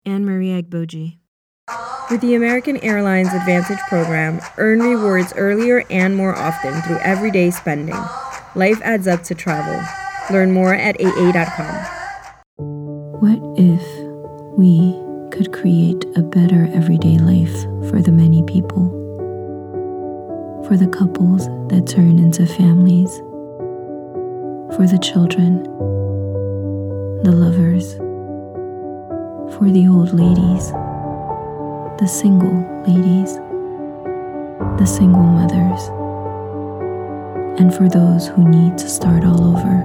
Anne Marie Agboji. With the American Airlines Advantage program, earn rewards earlier and more often through everyday spending. Life adds up to travel. Learn more at aa.com. What if we could create a better everyday life for the many people? For the couples that turn into families? For the children? The lovers? For the old ladies? The single ladies? The single mothers? And for those who need to start all over?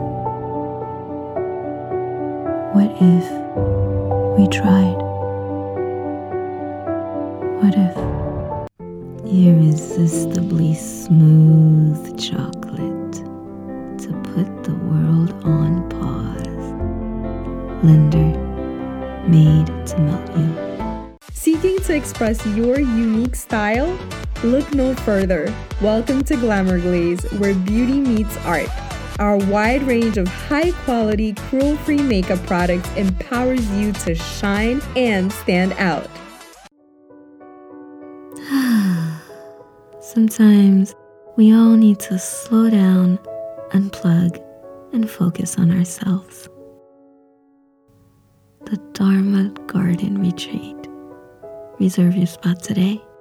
What if we tried? What if irresistibly smooth chocolate to put the world on pause? Linder, made to melt you. Seeking to express your unique style? Look no further. Welcome to Glamour Glaze, where beauty meets art. Our wide range of high-quality, cruelty-free makeup products empowers you to shine and stand out. Sometimes we all need to slow down, unplug, and focus on ourselves. The Dharma Garden Retreat. Reserve your spot today.